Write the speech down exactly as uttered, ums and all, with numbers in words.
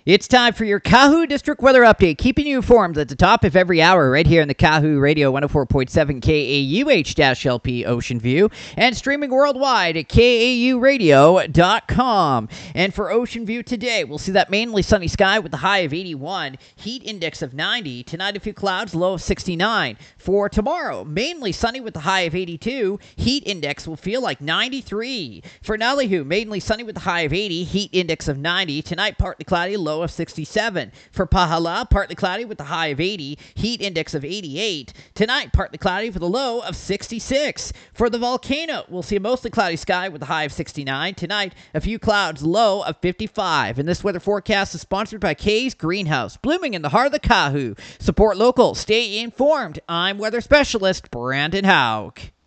It's time for your Kahoo District Weather Update, keeping you informed at the top of every hour right here in the Kahoo Radio one oh four point seven K A U H L P Ocean View and streaming worldwide at K A U radio dot com. And for Ocean View today, we'll see that mainly sunny sky with a high of eighty-one, heat index of ninety. Tonight, a few clouds, low of sixty-nine. For tomorrow, mainly sunny with a high of eighty-two, heat index will feel like ninety-three. For Nalihu, mainly sunny with a high of eighty, heat index of ninety. Tonight, partly cloudy, low of sixty-seven. For Pahala, partly cloudy with a high of eighty, heat index of eighty-eight. Tonight, partly cloudy with a low of sixty-six. For the volcano, we'll see a mostly cloudy sky with a high of sixty-nine. Tonight, a few clouds, low of fifty-five. And this weather forecast is sponsored by Kay's Greenhouse, blooming in the heart of the Kahoo. Support local, stay informed. I'm weather specialist Brandon Hauk.